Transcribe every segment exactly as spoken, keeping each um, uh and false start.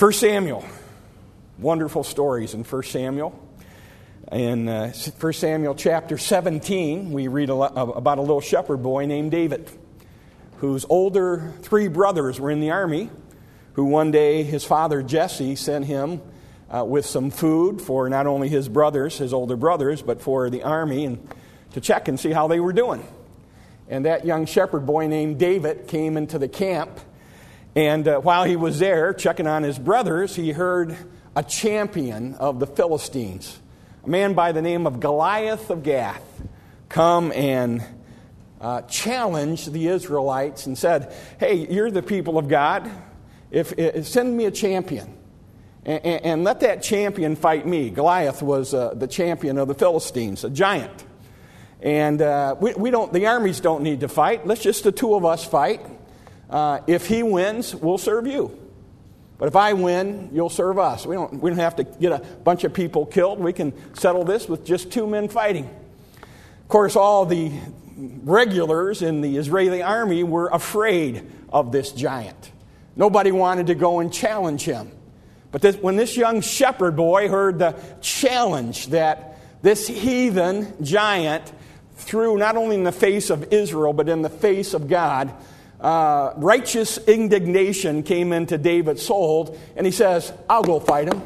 First Samuel. Wonderful stories in First Samuel. In uh, First Samuel chapter seventeen, we read a lo- about a little shepherd boy named David, whose older three brothers were in the army, who one day his father Jesse sent him uh, with some food for not only his brothers, his older brothers, but for the army, and to check and see how they were doing. And that young shepherd boy named David came into the camp, and uh, while he was there checking on his brothers, he heard a champion of the Philistines, a man by the name of Goliath of Gath, come and uh, challenge the Israelites and said, "Hey, you're the people of God. If, if send me a champion, and, and, and let that champion fight me." Goliath was uh, the champion of the Philistines, a giant, and uh, we, we don't. The armies don't need to fight. Let's just the two of us fight. Uh, if he wins, we'll serve you. But if I win, you'll serve us. We don't, we don't have to get a bunch of people killed. We can settle this with just two men fighting. Of course, all the regulars in the Israeli army were afraid of this giant. Nobody wanted to go and challenge him. But this, when this young shepherd boy heard the challenge that this heathen giant threw not only in the face of Israel, but in the face of God, Uh, righteous indignation came into David's soul, and he says, "I'll go fight him.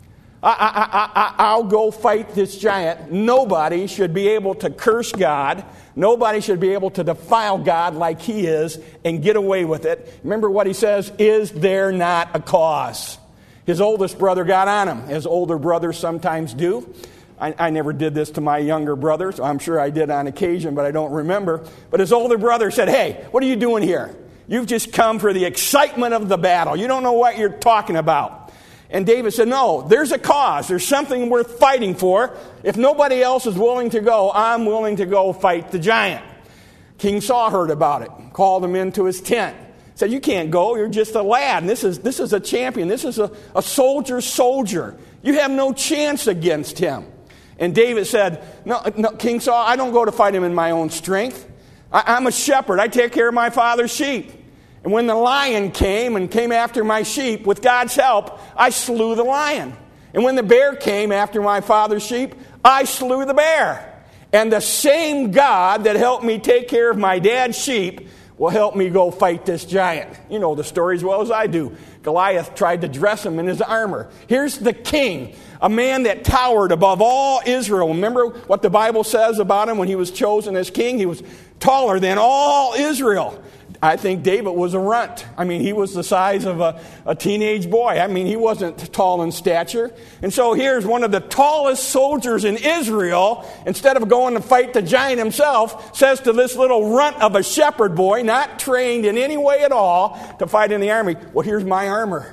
I, I, I, I, I'll go fight this giant." Nobody should be able to curse God. Nobody should be able to defile God like he is and get away with it. Remember what he says, "Is there not a cause?" His oldest brother got on him, as older brothers sometimes do. I, I never did this to my younger brothers. I'm sure I did on occasion, but I don't remember. But his older brother said, "Hey, what are you doing here? You've just come for the excitement of the battle. You don't know what you're talking about." And David said, "No, there's a cause. There's something worth fighting for. If nobody else is willing to go, I'm willing to go fight the giant." King Saul heard about it, called him into his tent. Said, "You can't go. You're just a lad. And this is this is a champion. This is a, a soldier's soldier. You have no chance against him." And David said, no, no, "King Saul, I don't go to fight him in my own strength. I, I'm a shepherd. I take care of my father's sheep. And when the lion came and came after my sheep, with God's help, I slew the lion. And when the bear came after my father's sheep, I slew the bear. And the same God that helped me take care of my dad's sheep will help me go fight this giant." You know the story as well as I do. Goliath tried to dress him in his armor. Here's the king, a man that towered above all Israel. Remember what the Bible says about him when he was chosen as king? He was taller than all Israel. I think David was a runt. I mean, he was the size of a, a teenage boy. I mean, he wasn't tall in stature. And so here's one of the tallest soldiers in Israel, instead of going to fight the giant himself, says to this little runt of a shepherd boy, not trained in any way at all to fight in the army, "Well, here's my armor.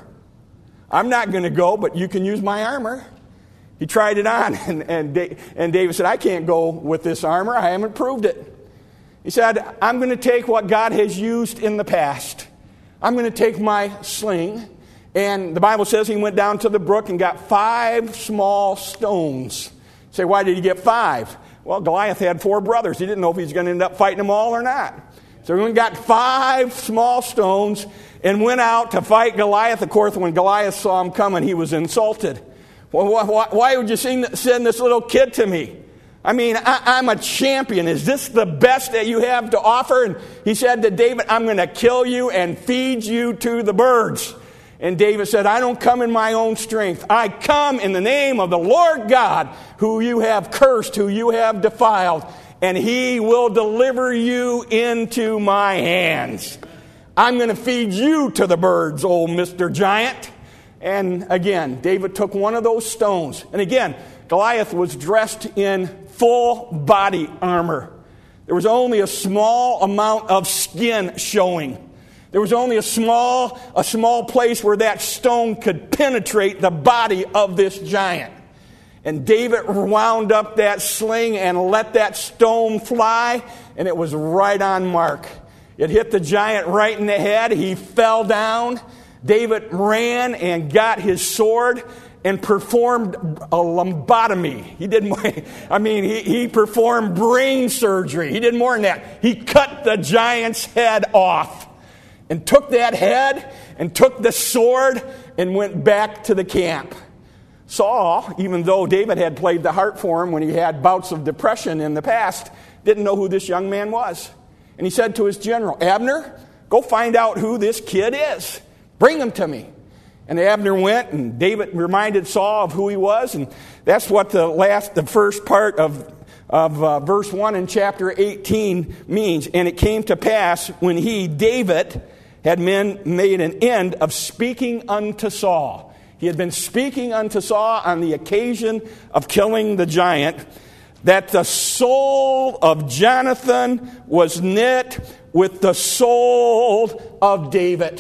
I'm not going to go, but you can use my armor." He tried it on, and, and, and David said, "I can't go with this armor. I haven't proved it." He said, "I'm going to take what God has used in the past. I'm going to take my sling." And the Bible says he went down to the brook and got five small stones. You say, why did he get five? Well, Goliath had four brothers. He didn't know if he was going to end up fighting them all or not. So he went and got five small stones and went out to fight Goliath. Of course, when Goliath saw him coming, he was insulted. Well, why, why would you send this little kid to me? I mean, I, I'm a champion. Is this the best that you have to offer? And he said to David, "I'm going to kill you and feed you to the birds." And David said, "I don't come in my own strength. I come in the name of the Lord God, who you have cursed, who you have defiled, and he will deliver you into my hands. I'm going to feed you to the birds, old Mister Giant." And again, David took one of those stones. And again, Goliath was dressed in full body armor. There was only a small amount of skin showing. There was only a small, a small place where that stone could penetrate the body of this giant. And David wound up that sling and let that stone fly, and it was right on mark. It hit the giant right in the head. He fell down. David ran and got his sword and performed a lobotomy. He did more, I mean, he, he performed brain surgery. He did more than that. He cut the giant's head off and took that head and took the sword and went back to the camp. Saul, even though David had played the harp for him when he had bouts of depression in the past, didn't know who this young man was. And he said to his general, Abner, go find out who this kid is. Bring him to me. And Abner went, and David reminded Saul of who he was, and that's what the last, the first part of of uh, verse one in chapter eighteen means. And it came to pass when he, David, had men made an end of speaking unto Saul. He had been speaking unto Saul on the occasion of killing the giant, that the soul of Jonathan was knit with the soul of David.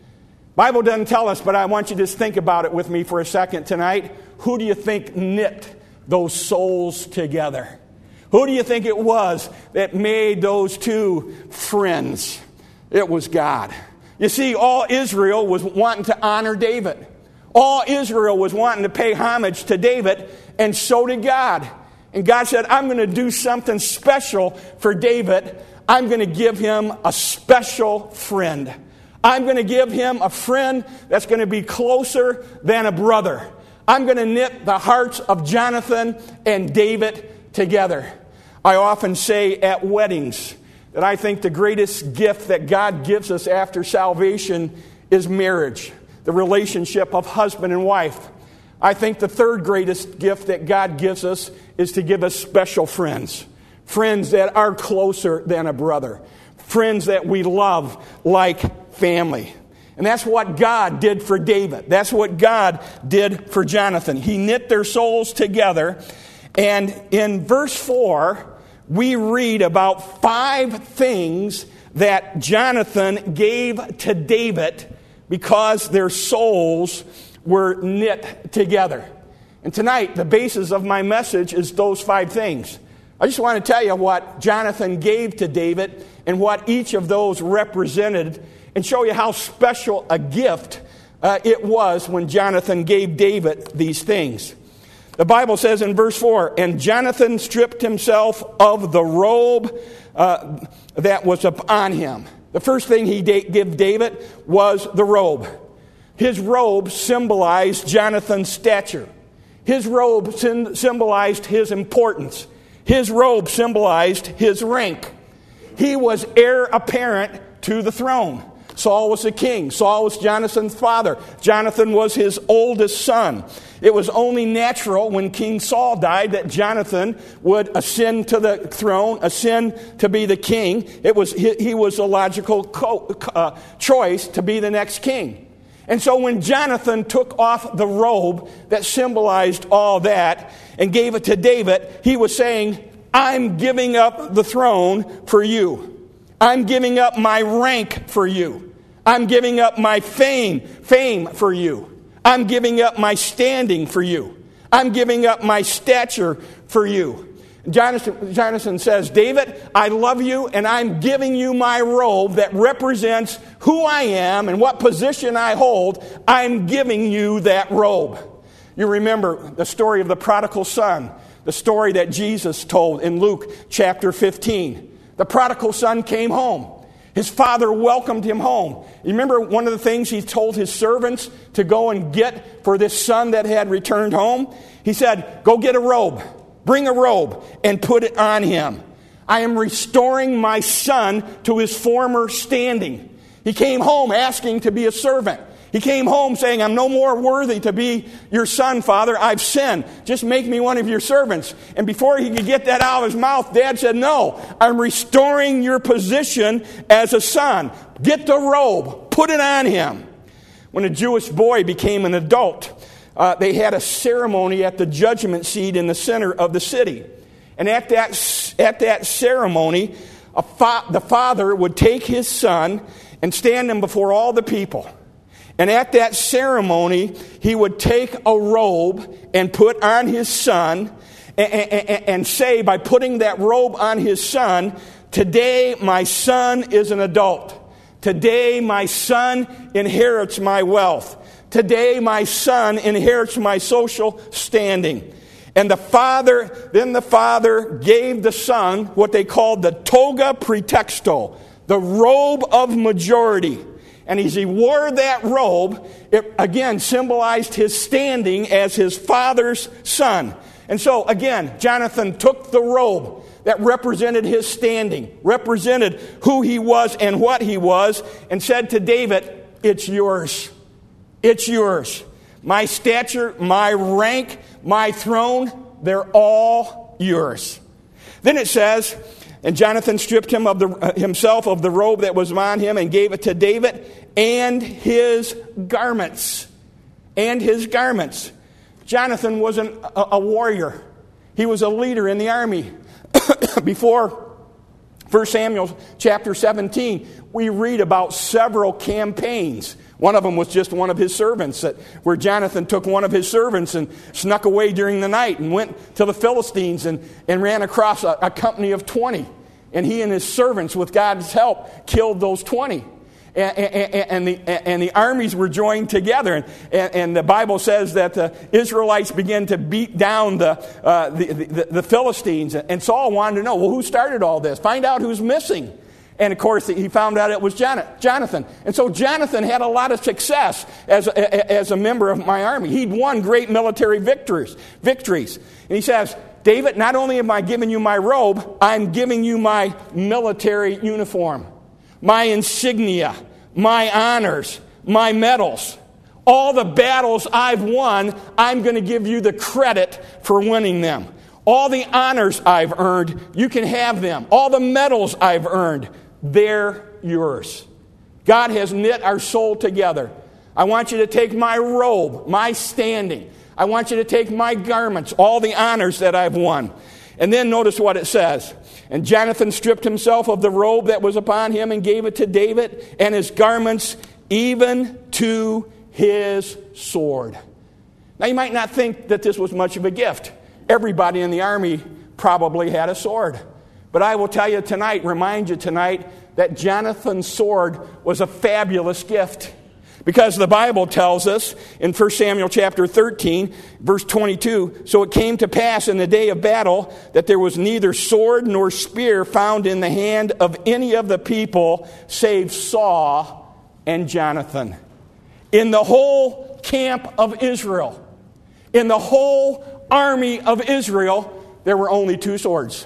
Bible doesn't tell us, but I want you to just think about it with me for a second tonight. Who do you think knit those souls together? Who do you think it was that made those two friends? It was God. You see, all Israel was wanting to honor David. All Israel was wanting to pay homage to David, and so did God. And God said, I'm going to do something special for David. I'm going to give him a special friend. I'm going to give him a friend that's going to be closer than a brother. I'm going to knit the hearts of Jonathan and David together. I often say at weddings that I think the greatest gift that God gives us after salvation is marriage, the relationship of husband and wife. I think the third greatest gift that God gives us is to give us special friends, friends that are closer than a brother, friends that we love like family. And that's what God did for David. That's what God did for Jonathan. He knit their souls together. And in verse four, we read about five things that Jonathan gave to David because their souls were knit together. And tonight, the basis of my message is those five things. I just want to tell you what Jonathan gave to David and what each of those represented, and show you how special a gift uh, it was when Jonathan gave David these things. The Bible says in verse four, and Jonathan stripped himself of the robe uh, that was upon him. The first thing he da- gave David was the robe. His robe symbolized Jonathan's stature. His robe sim- symbolized his importance. His robe symbolized his rank. He was heir apparent to the throne. Saul was the king. Saul was Jonathan's father. Jonathan was his oldest son. It was only natural when King Saul died that Jonathan would ascend to the throne, ascend to be the king. It was he, he was a logical co- uh, choice to be the next king. And so when Jonathan took off the robe that symbolized all that and gave it to David, he was saying, I'm giving up the throne for you. I'm giving up my rank for you. I'm giving up my fame, fame for you. I'm giving up my standing for you. I'm giving up my stature for you. Jonathan, Jonathan says, David, I love you, and I'm giving you my robe that represents who I am and what position I hold. I'm giving you that robe. You remember the story of the prodigal son, the story that Jesus told in Luke chapter fifteen. The prodigal son came home. His father welcomed him home. You remember one of the things he told his servants to go and get for this son that had returned home? He said, go get a robe. Bring a robe and put it on him. I am restoring my son to his former standing. He came home asking to be a servant. He came home saying, I'm no more worthy to be your son, Father. I've sinned. Just make me one of your servants. And before he could get that out of his mouth, Dad said, no, I'm restoring your position as a son. Get the robe. Put it on him. When a Jewish boy became an adult, uh, they had a ceremony at the judgment seat in the center of the city. And at that, at that ceremony, a fa- the father would take his son and stand him before all the people. And at that ceremony, he would take a robe and put on his son and, and, and say, by putting that robe on his son, today my son is an adult. Today my son inherits my wealth. Today my son inherits my social standing. And the father, then the father gave the son what they called the toga praetexto, the robe of majority. And as he wore that robe, it again symbolized his standing as his father's son. And so, again, Jonathan took the robe that represented his standing, represented who he was and what he was, and said to David, it's yours. It's yours. My stature, my rank, my throne, they're all yours. Then it says, and Jonathan stripped him of the, uh, himself of the robe that was on him and gave it to David and his garments. And his garments. Jonathan was an, a, a warrior. He was a leader in the army. Before First Samuel chapter seventeen, we read about several campaigns. One of them was just one of his servants, that, where Jonathan took one of his servants and snuck away during the night and went to the Philistines and, and ran across a, a company of twenty. And he and his servants, with God's help, killed those twenty. And, and, and, the, and the armies were joined together. And, and, and the Bible says that the Israelites began to beat down the, uh, the, the, the Philistines. And Saul wanted to know, well, who started all this? Find out who's missing. And, of course, he found out it was Jonathan. And so Jonathan had a lot of success as a, as a member of my army. He'd won great military victories. victories. And he says, David, not only am I giving you my robe, I'm giving you my military uniform, my insignia, my honors, my medals. All the battles I've won, I'm going to give you the credit for winning them. All the honors I've earned, you can have them. All the medals I've earned, they're yours. God has knit our soul together. I want you to take my robe, my standing. I want you to take my garments, all the honors that I've won. And then notice what it says. And Jonathan stripped himself of the robe that was upon him and gave it to David and his garments, even to his sword. Now you might not think that this was much of a gift. Everybody in the army probably had a sword. But I will tell you tonight, remind you tonight, that Jonathan's sword was a fabulous gift. Because the Bible tells us in First Samuel chapter thirteen, verse twenty-two, so it came to pass in the day of battle that there was neither sword nor spear found in the hand of any of the people save Saul and Jonathan. In the whole camp of Israel, in the whole army of Israel, there were only two swords.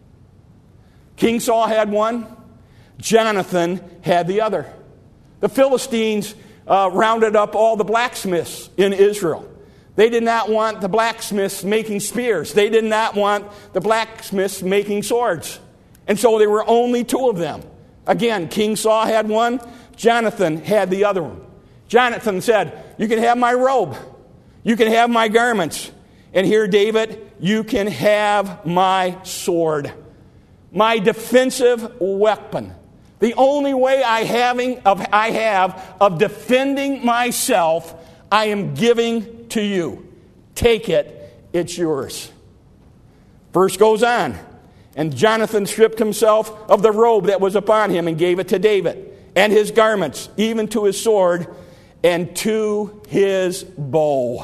King Saul had one, Jonathan had the other. The Philistines Uh, rounded up all the blacksmiths in Israel. They did not want the blacksmiths making spears. They did not want the blacksmiths making swords. And so there were only two of them. Again, King Saul had one. Jonathan had the other one. Jonathan said, you can have my robe. You can have my garments. And here, David, you can have my sword. My defensive weapon. The only way I, having of, I have of defending myself, I am giving to you. Take it, it's yours. Verse goes on. And Jonathan stripped himself of the robe that was upon him and gave it to David, and his garments, even to his sword, and to his bow.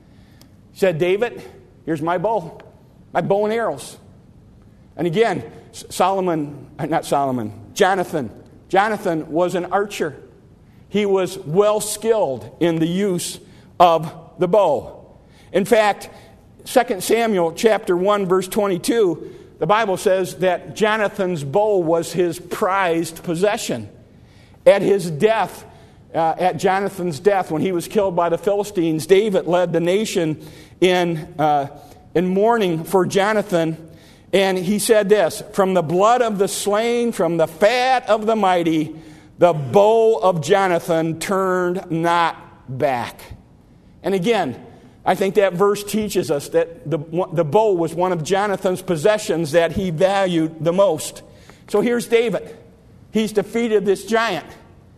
He said, David, here's my bow, my bow and arrows. And again, Solomon, not Solomon, Jonathan. Jonathan was an archer. He was well skilled in the use of the bow. In fact, Second Samuel chapter one, verse twenty-two, the Bible says that Jonathan's bow was his prized possession. At his death, uh, at Jonathan's death, when he was killed by the Philistines, David led the nation in, uh, in mourning for Jonathan. And he said this, from the blood of the slain, from the fat of the mighty, the bow of Jonathan turned not back. And again, I think that verse teaches us that the, the bow was one of Jonathan's possessions that he valued the most. So here's David. He's defeated this giant.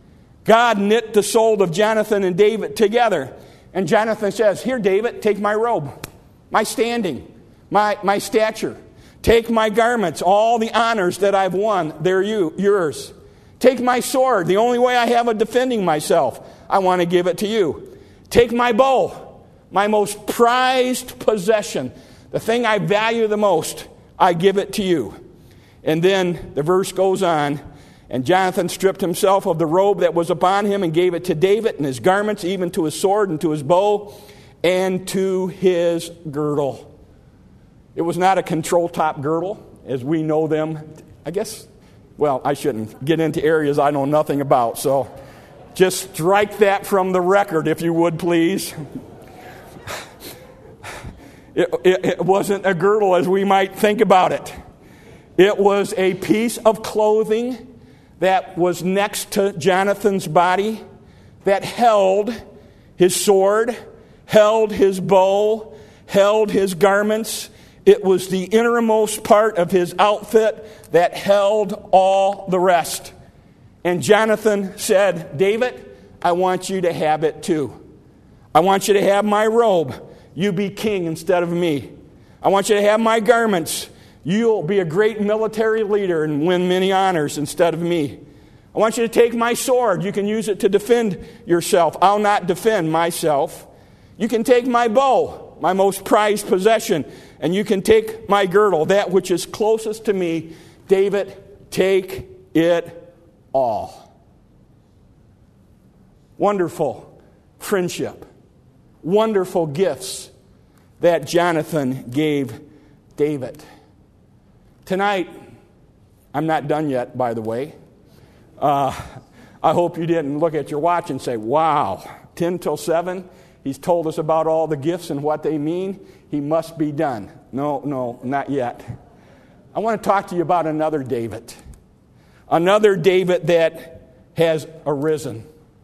God knit the soul of Jonathan and David together. And Jonathan says, here, David, take my robe, my standing, my, my stature. Take my garments, all the honors that I've won, they're you, yours. Take my sword, the only way I have of defending myself, I want to give it to you. Take my bow, my most prized possession, the thing I value the most, I give it to you. And then the verse goes on, And Jonathan stripped himself of the robe that was upon him and gave it to David, and his garments, even to his sword and to his bow and to his girdle. It was not a control-top girdle, as we know them. I guess, well, I shouldn't get into areas I know nothing about, so just strike that from the record, if you would, please. It, it, it wasn't a girdle as we might think about it. It was a piece of clothing that was next to Jonathan's body that held his sword, held his bow, held his garments. It was the innermost part of his outfit that held all the rest. And Jonathan said, David, I want you to have it too. I want you to have my robe. You be king instead of me. I want you to have my garments. You'll be a great military leader and win many honors instead of me. I want you to take my sword. You can use it to defend yourself. I'll not defend myself. You can take my bow, my most prized possession, and you can take my girdle, that which is closest to me. David, take it all. Wonderful friendship. Wonderful gifts that Jonathan gave David. Tonight, I'm not done yet, by the way. Uh, I hope you didn't look at your watch and say, wow, ten till seven, he's told us about all the gifts and what they mean. He must be done. No, no, not yet. I want to talk to you about another David. Another David that has arisen.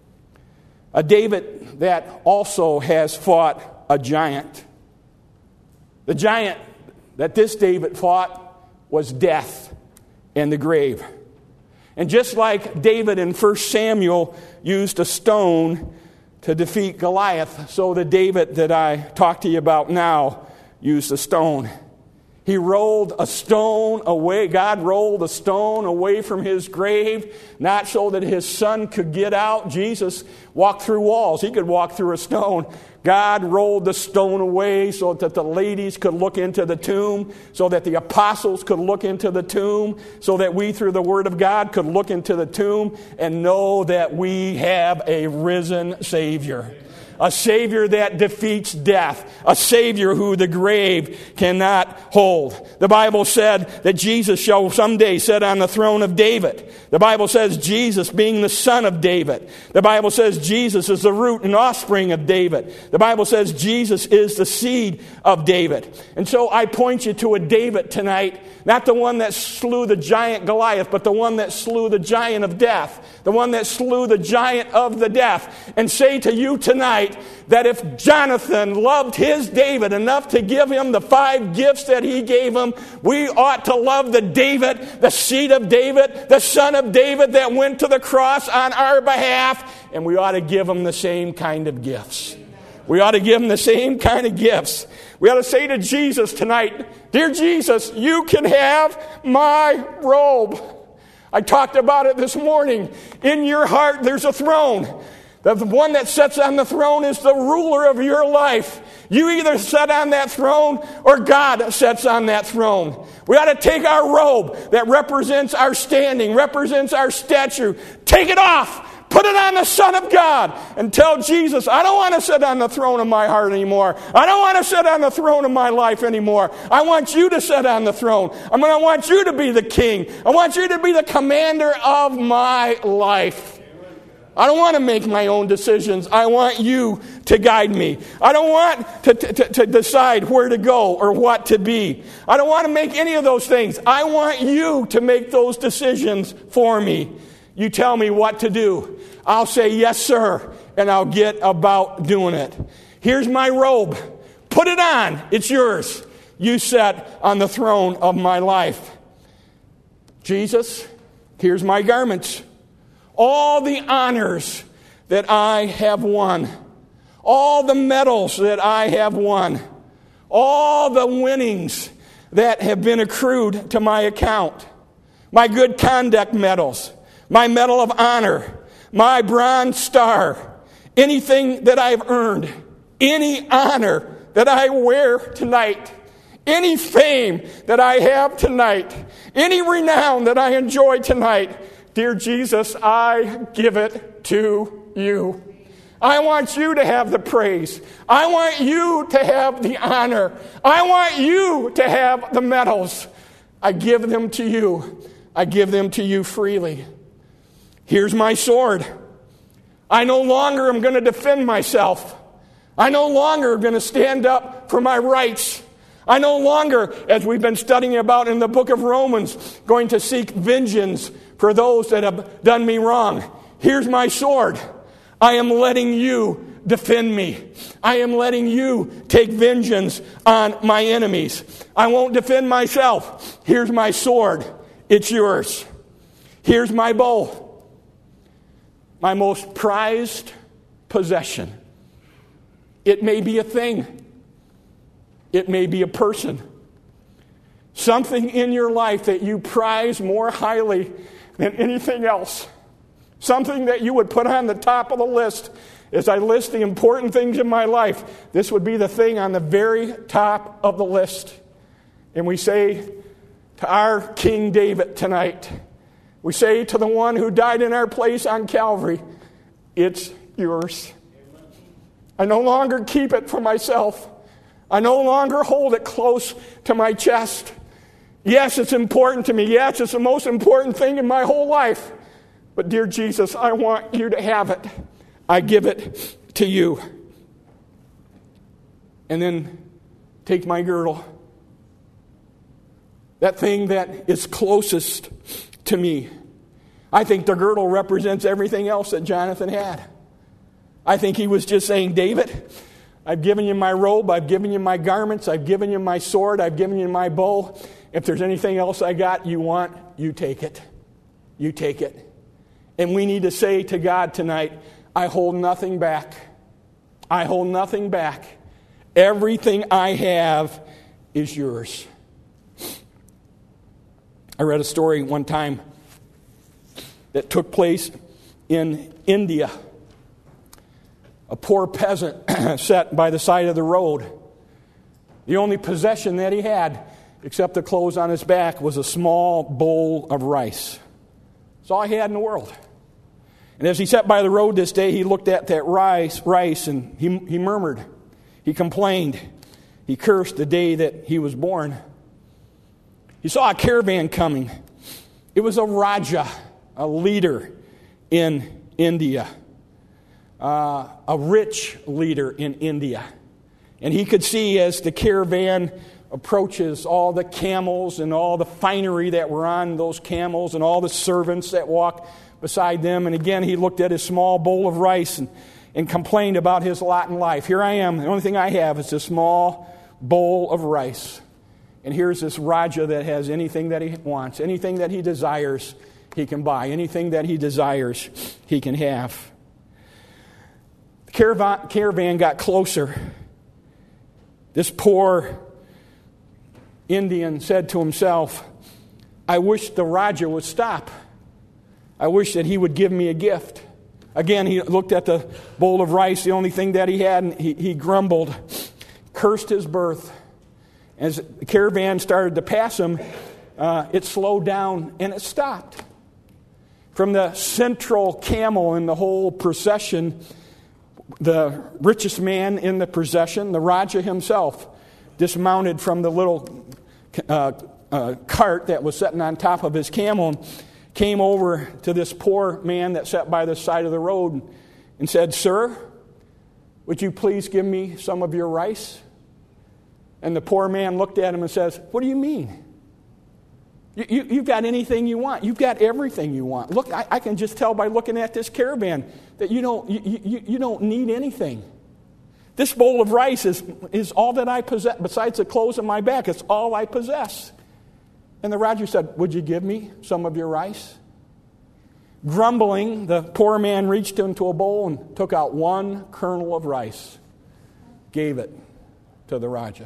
A David that also has fought a giant. The giant that this David fought was death and the grave. And just like David in First Samuel used a stone to defeat Goliath, so the David that I talk to you about now used a stone. He rolled a stone away. God rolled a stone away from his grave, not so that his son could get out. Jesus walked through walls. He could walk through a stone. God rolled the stone away so that the ladies could look into the tomb, so that the apostles could look into the tomb, so that we, through the Word of God, could look into the tomb and know that we have a risen Savior. A Savior that defeats death. A Savior who the grave cannot hold. The Bible said that Jesus shall someday sit on the throne of David. The Bible says Jesus being the son of David. The Bible says Jesus is the root and offspring of David. The Bible says Jesus is the seed of David. And so I point you to a David tonight, not the one that slew the giant Goliath, but the one that slew the giant of death. The one that slew the giant of the death. And say to you tonight that if Jonathan loved his David enough to give him the five gifts that he gave him, we ought to love the David, the seed of David, the son of David that went to the cross on our behalf, and we ought to give him the same kind of gifts. We ought to give him the same kind of gifts. We ought to say to Jesus tonight, dear Jesus, you can have my robe. I talked about it this morning. In your heart, there's a throne. The one that sits on the throne is the ruler of your life. You either sit on that throne or God sits on that throne. We ought to take our robe that represents our standing, represents our stature, take it off. Put it on the Son of God and tell Jesus, I don't want to sit on the throne of my heart anymore. I don't want to sit on the throne of my life anymore. I want you to sit on the throne. I'm going to want you to be the king. I want you to be the commander of my life. I don't want to make my own decisions. I want you to guide me. I don't want to, to, to decide where to go or what to be. I don't want to make any of those things. I want you to make those decisions for me. You tell me what to do. I'll say, yes, sir, and I'll get about doing it. Here's my robe. Put it on. It's yours. You sit on the throne of my life. Jesus, here's my garments. All the honors that I have won. All the medals that I have won. All the winnings that have been accrued to my account. My good conduct medals. My Medal of Honor, my Bronze Star, anything that I've earned, any honor that I wear tonight, any fame that I have tonight, any renown that I enjoy tonight, Dear Jesus, I give it to you. I want you to have the praise. I want you to have the honor. I want you to have the medals. I give them to you. I give them to you freely. Here's my sword. I no longer am going to defend myself. I no longer am going to stand up for my rights. I no longer, as we've been studying about in the book of Romans, going to seek vengeance for those that have done me wrong. Here's my sword. I am letting you defend me. I am letting you take vengeance on my enemies. I won't defend myself. Here's my sword. It's yours. Here's my bow. My most prized possession. It may be a thing. It may be a person. Something in your life that you prize more highly than anything else. Something that you would put on the top of the list. As I list the important things in my life, this would be the thing on the very top of the list. And we say to our King David tonight, we say to the one who died in our place on Calvary, it's yours. I no longer keep it for myself. I no longer hold it close to my chest. Yes, it's important to me. Yes, it's the most important thing in my whole life. But dear Jesus, I want you to have it. I give it to you. And then take my girdle. That thing that is closest to me. I think the girdle represents everything else that Jonathan had. I think he was just saying, David, I've given you my robe, I've given you my garments, I've given you my sword, I've given you my bow. If there's anything else I got you want, you take it. You take it. And we need to say to God tonight, I hold nothing back. I hold nothing back. Everything I have is yours. I read a story one time that took place in India. A poor peasant sat by the side of the road. The only possession that he had, except the clothes on his back, was a small bowl of rice. That's all he had in the world. And as he sat by the road this day, he looked at that rice, rice and he, he murmured. He complained. He cursed the day that he was born. He saw a caravan coming. It was a Raja, a leader in India. Uh, a rich leader in India. And he could see as the caravan approaches all the camels and all the finery that were on those camels and all the servants that walk beside them. And again, he looked at his small bowl of rice and, and complained about his lot in life. Here I am. The only thing I have is a small bowl of rice. And here's this Raja that has anything that he wants. Anything that he desires, he can buy. Anything that he desires, he can have. The caravan, caravan got closer. This poor Indian said to himself, I wish the Raja would stop. I wish that he would give me a gift. Again, he looked at the bowl of rice, the only thing that he had, and he, he grumbled, cursed his birth. As the caravan started to pass him, uh, it slowed down and it stopped. From the central camel in the whole procession, the richest man in the procession, the Raja himself, dismounted from the little uh, uh, cart that was sitting on top of his camel and came over to this poor man that sat by the side of the road and said, Sir, would you please give me some of your rice? And the poor man looked at him and says, what do you mean? You, you, you've got anything you want. You've got everything you want. Look, I, I can just tell by looking at this caravan that you don't, you, you, you don't need anything. This bowl of rice is, is all that I possess. Besides the clothes on my back, it's all I possess. And the Raja said, would you give me some of your rice? Grumbling, the poor man reached into a bowl and took out one kernel of rice, gave it to the Raja.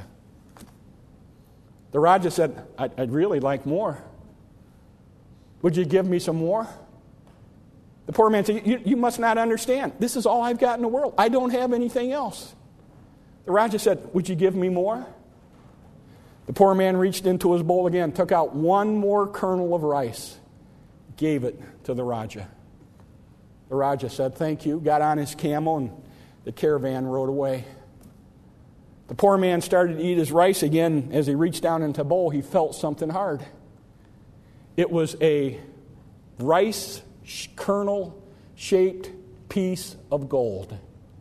The Raja said, I'd, I'd really like more. Would you give me some more? The poor man said, you, you must not understand. This is all I've got in the world. I don't have anything else. The Raja said, would you give me more? The poor man reached into his bowl again, took out one more kernel of rice, gave it to the Raja. The Raja said, thank you, got on his camel, and the caravan rode away. The poor man started to eat his rice again. As he reached down into the bowl, he felt something hard. It was a rice kernel-shaped piece of gold.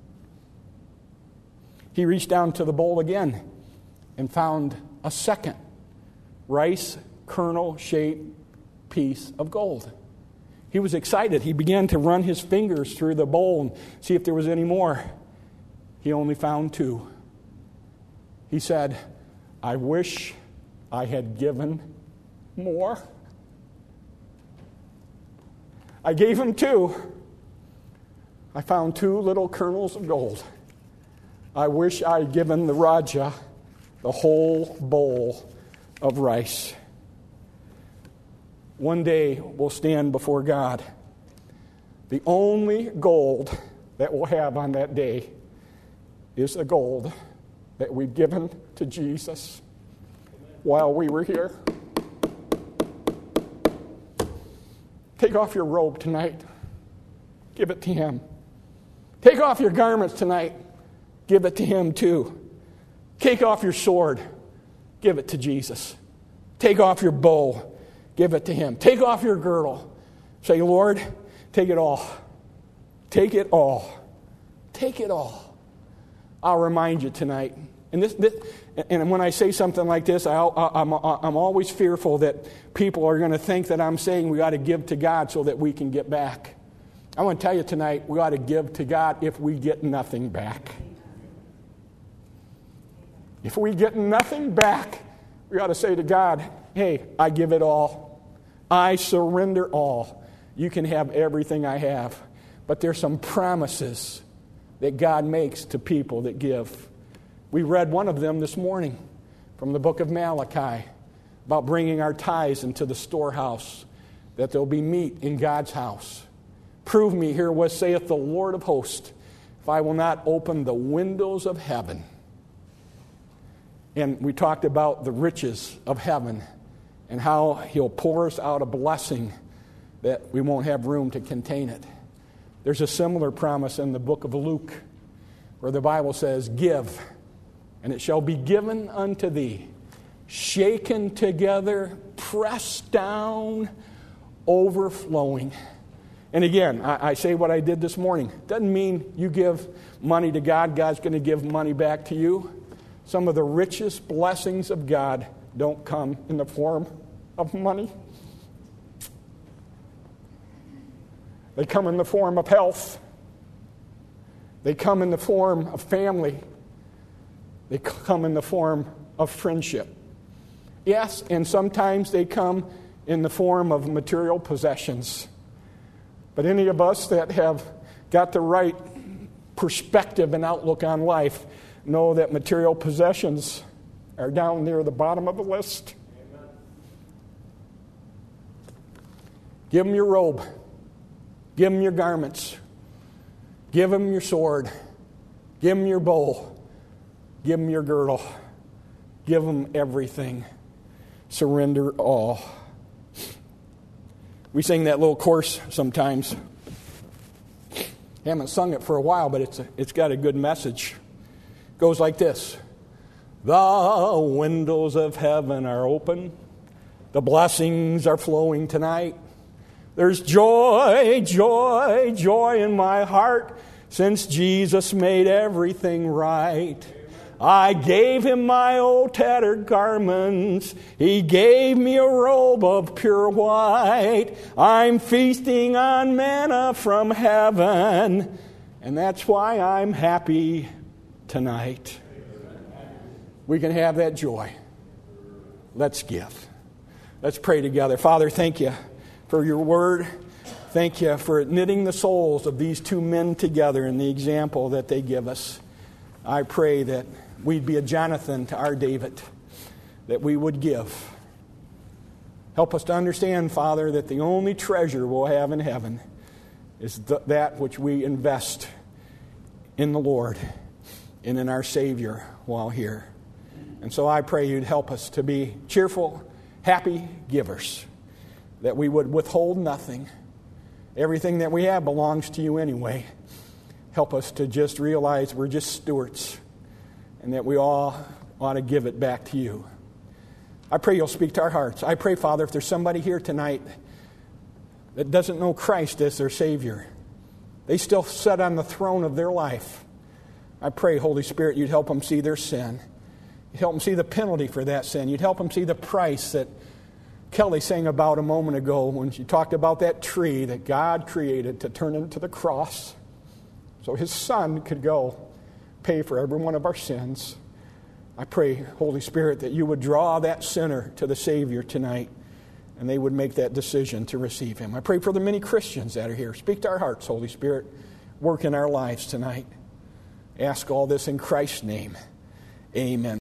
He reached down to the bowl again and found a second rice kernel-shaped piece of gold. He was excited. He began to run his fingers through the bowl and see if there was any more. He only found two. He said, I wish I had given more. I gave him two. I found two little kernels of gold. I wish I had given the Raja the whole bowl of rice. One day we'll stand before God. The only gold that we'll have on that day is the gold that we've given to Jesus while we were here. Take off your robe tonight. Give it to Him. Take off your garments tonight. Give it to Him too. Take off your sword. Give it to Jesus. Take off your bow. Give it to Him. Take off your girdle. Say, Lord, take it all. Take it all. Take it all. I'll remind you tonight. And this, this and when I say something like this, I, I, I'm, I'm always fearful that people are going to think that I'm saying we ought to give to God so that we can get back. I want to tell you tonight, we ought to give to God if we get nothing back. If we get nothing back, we ought to say to God, hey, I give it all. I surrender all. You can have everything I have. But there's some promises that God makes to people that give. We read one of them this morning from the book of Malachi about bringing our tithes into the storehouse, that there'll be meat in God's house. Prove me here what saith the Lord of hosts, if I will not open the windows of heaven. And we talked about the riches of heaven and how He'll pour us out a blessing that we won't have room to contain it. There's a similar promise in the book of Luke where the Bible says, give, and it shall be given unto thee, shaken together, pressed down, overflowing. And again, I, I say what I did this morning. Doesn't mean you give money to God, God's going to give money back to you. Some of the richest blessings of God don't come in the form of money. They come in the form of health. They come in the form of family. They come in the form of friendship. Yes, and sometimes they come in the form of material possessions. But any of us that have got the right perspective and outlook on life know that material possessions are down near the bottom of the list. Amen. Give them your robe. Give them your garments. Give them your sword. Give them your bow. Give them your girdle. Give them everything. Surrender all. We sing that little chorus sometimes. Haven't sung it for a while, but it's a, it's got a good message. It goes like this. The windows of heaven are open. The blessings are flowing tonight. There's joy, joy, joy in my heart since Jesus made everything right. I gave Him my old tattered garments. He gave me a robe of pure white. I'm feasting on manna from heaven, and that's why I'm happy tonight. We can have that joy. Let's give. Let's pray together. Father, thank you for your word. Thank you for knitting the souls of these two men together in the example that they give us. I pray that we'd be a Jonathan to our David, that we would give. Help us to understand, Father, that the only treasure we'll have in heaven is th- that which we invest in the Lord and in our Savior while here. And so I pray you'd help us to be cheerful, happy givers. that we would withhold nothing. Everything that we have belongs to you anyway. Help us to just realize we're just stewards and that we all ought to give it back to you. I pray you'll speak to our hearts. I pray, Father, if there's somebody here tonight that doesn't know Christ as their Savior, they still sit on the throne of their life. I pray, Holy Spirit, you'd help them see their sin. You'd help them see the penalty for that sin. You'd help them see the price that Kelly sang about a moment ago when she talked about that tree that God created to turn into the cross so His Son could go pay for every one of our sins. I pray, Holy Spirit, that you would draw that sinner to the Savior tonight and they would make that decision to receive Him. I pray for the many Christians that are here. Speak to our hearts, Holy Spirit. Work in our lives tonight. Ask all this in Christ's name. Amen.